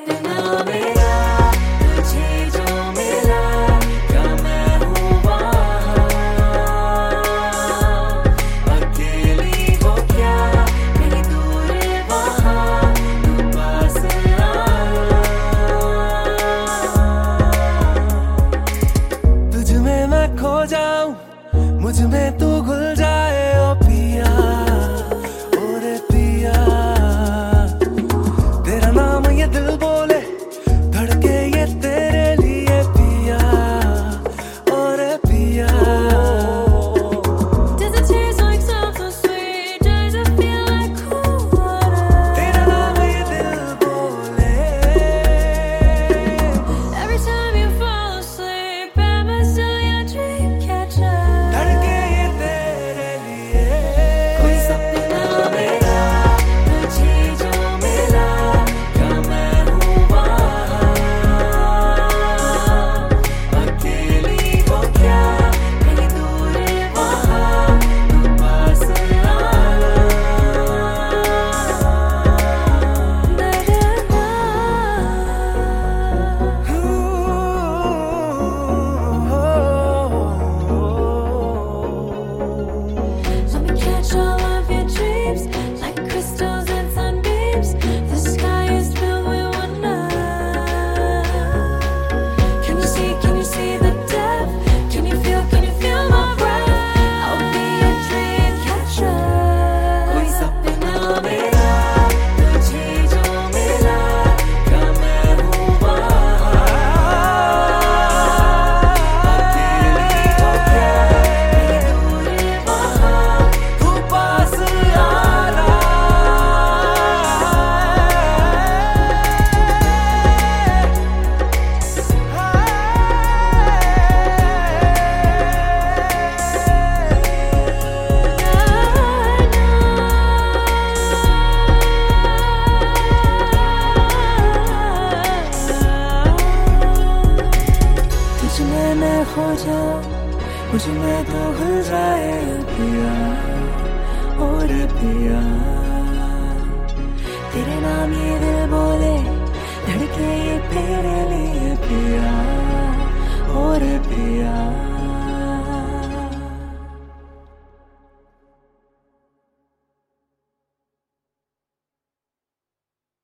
सपना मेरा तुझे जो मिला, क्या मैं हूँ वहाँ अकेली हो क्या, कहीं दूर वहाँ तू पास आ। तुझ में मैं खो जाऊं, मुझ में तू घुल जाए ओ पिया, ओ रे पिया। तेरा नाम ये दिल बोले, धड़के ये तेरे लिए पिया, ओ रे पिया। Does it taste like something sweet? Does it feel like cool water? तेरा नाम ये दिल बोले, Every time you fall asleep, am I still your dream catcher? धड़के ये तेरे लिए। कोई सपना मेरा तुझे जो मिला, क्या मैं हूँ वहाँ अकेली हो क्या, कहीं दूर वहाँ तू पास आ। Let me catch all of your dreams like crystals and sunbeams. The sky is filled with wonder. Can you see the depth? Can you feel my breath? I'll be a dream catcher. कोई सपना मेरा तुझे जो मिला, क्या मैं हूँ वहाँ अकेली हो क्या, कहीं दूर वहाँ तू पास आना। तुझ में मैं खो जाऊं, मुझ में तो घुल जाए पिया, और पिया। तेरे नाम ये दिल बोले, धड़के ये तेरे लिए पिया, और पिया।